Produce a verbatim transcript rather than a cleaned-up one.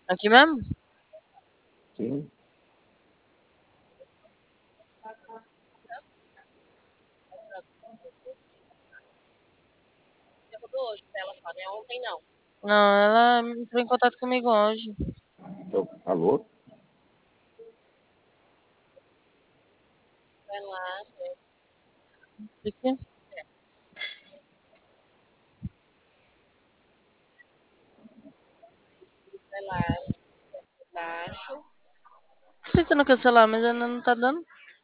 Aqui mesmo? Sim. Não, ela entrou em contato comigo hoje. Eu, alô? De quê? Tô tentando cancelar, mas ela não tá dando.